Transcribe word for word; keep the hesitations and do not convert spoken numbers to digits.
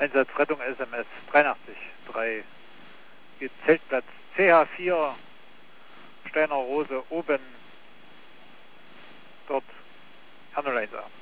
Einsatzrettung S M S dreiundachtzig drei. Zeltplatz C H vier, Steiner Rose oben, dort Herr null eins A.